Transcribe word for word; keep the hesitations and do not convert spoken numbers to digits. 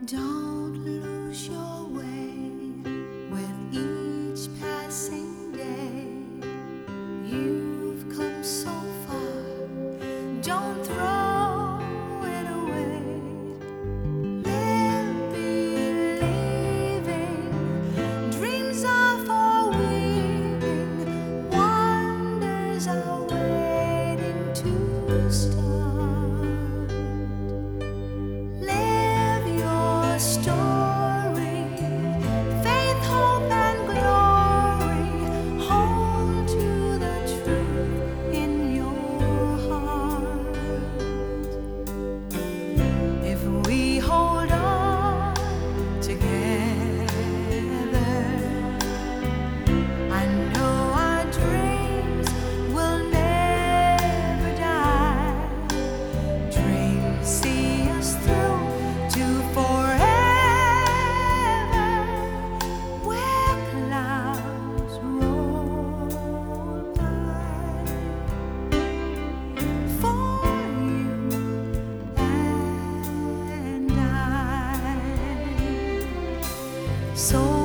Don't lose your way with each passing day. You've come so far, don't throw it away. Live believing, dreams are for weaving, wonders are waiting to start. Live your story, faith, hope, and glory. Hold to the truth in your heart. If we hold on together, I know our dreams will never die. Dreams see us through to forever, where clouds roll by. For you and I. So